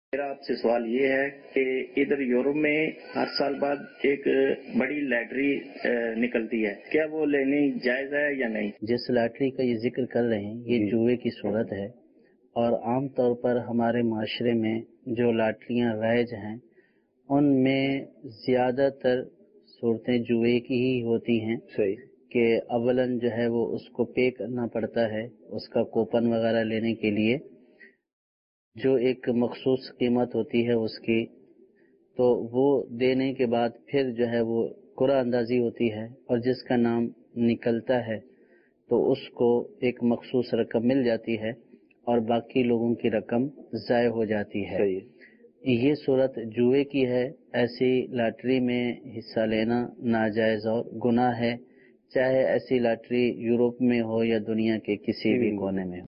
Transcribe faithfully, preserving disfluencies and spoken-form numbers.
मेरा आपसे सवाल ये है कि इधर यूरोप में हर साल बाद एक बड़ी लॉटरी निकलती है, क्या वो लेनी जायज है या नहीं? जिस लॉटरी का ये जिक्र कर रहे हैं ये जुए की सूरत है और आमतौर पर हमारे माशरे में जो लॉटरियां राइज हैं उनमें ज्यादातर सूरतें जुए की ही होती हैं। सही कि अवलन जो है वो उसको पे करना पड़ता है उसका कूपन वगैरह लेने के लिए, जो एक मखसूस कीमत होती है उसकी, तो वो देने के बाद फिर जो है वो कुरा अंदाजी होती है और जिसका नाम निकलता है तो उसको एक मखसूस रकम मिल जाती है और बाकी लोगों की रकम ज़ाय हो जाती है। सही ये सूरत जुए की है। ऐसी लॉटरी में हिस्सा लेना नाजायज और गुनाह है, चाहे ऐसी लॉटरी यूरोप में हो या दुनिया के किसी भी कोने में हो।